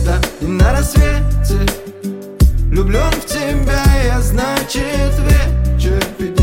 лето, и на рассвете влюблен в тебя я, значит, вечер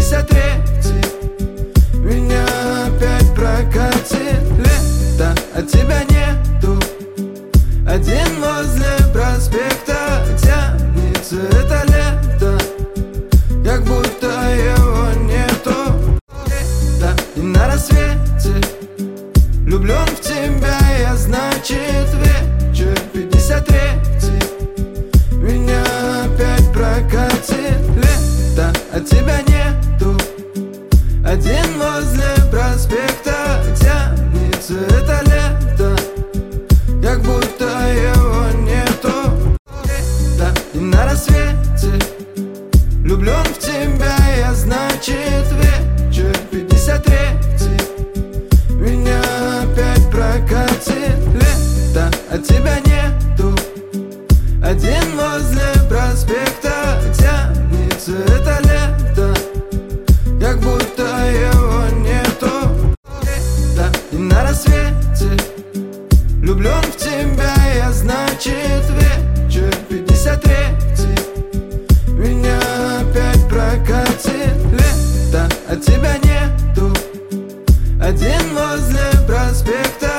53-й меня опять прокатит. Лето, а тебя нету, один возле проспекта тянется это лето, как будто его нету. Лето, и на рассвете влюблен в тебя я, значит, вечер 53-й меня опять прокатит. Лето, а тебя нету, один возле проспекта тянется это лето, как будто его нету. Лето, и на рассвете влюблен в тебя я, значит, вечер 53-й меня опять прокатит. Лето, а тебя нету, один возле проспекта тянется это лето, как будто его нету. Лето, и на рассвете влюблен в тебя я, значит, вечер 53-й меня опять прокатит. Лето, а тебя нету, один возле проспекта